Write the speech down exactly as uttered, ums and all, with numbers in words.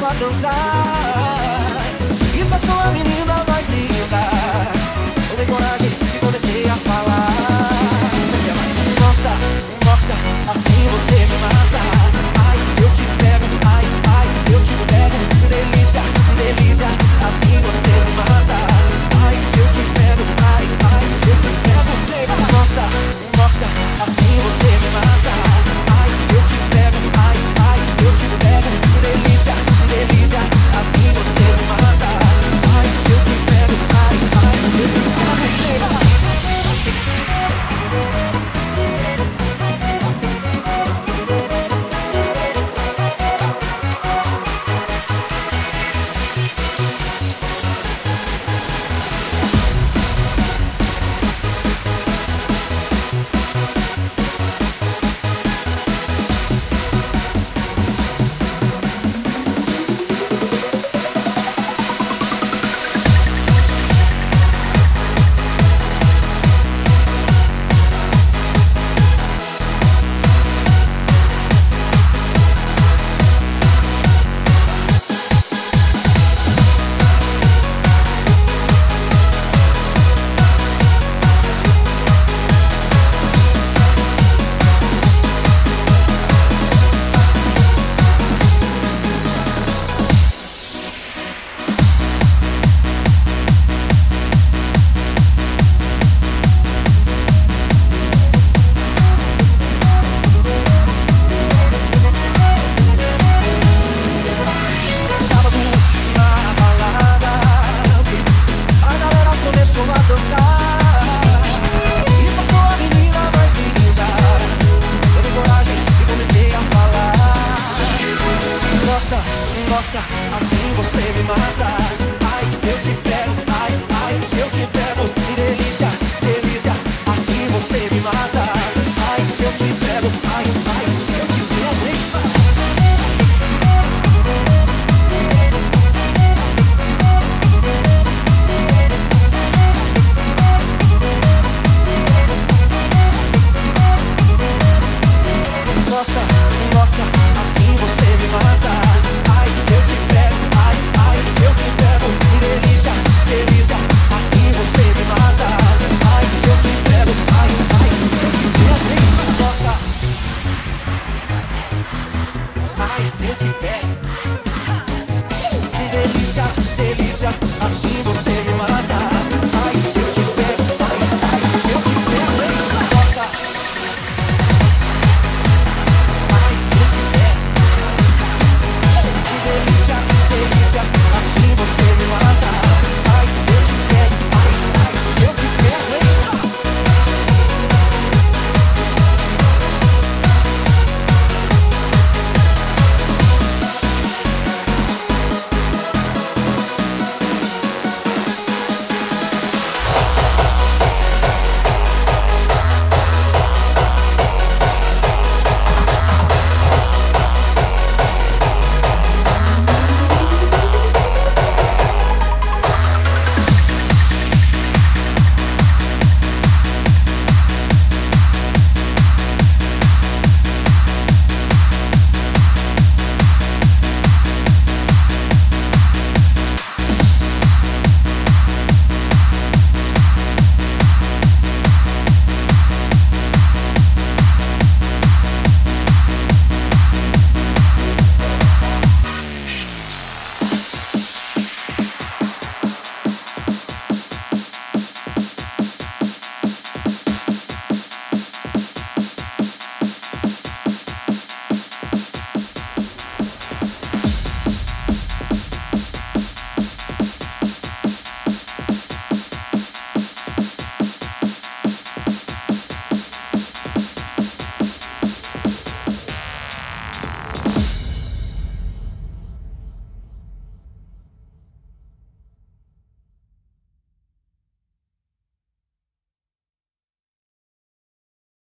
a dançar. E pra sua menina mais linda, eu dei coragem e comecei a falar. Nossa, nossa, assim você me mata. Ai, se eu te pego, ai, ai, se eu te pego. Delícia, delícia, assim você me mata. Ai, se eu te pego, ai, ai, se eu te pego. Nossa, nossa, assim você me mata. Ai, se eu te pego, ai, ai, se eu te pego. Delícia, delícia, assim você me mata. Ai, se eu te pego, ai, ai, se eu te pego. Nossa, assim você me mata. Ai, se eu te pego, ai, ai, se eu te pego. Delícia, delícia, assim você me mata. Ai, se eu te pego, ai, ai, se eu te pego. Nossa, nossa, assim você me mata. Ai, se eu te pego, ai, ai, se eu te pego. Delícia, delícia, assim você me mata. Ai, se eu te pego, ai, ai, se eu te pego. Nossa, ai, se eu te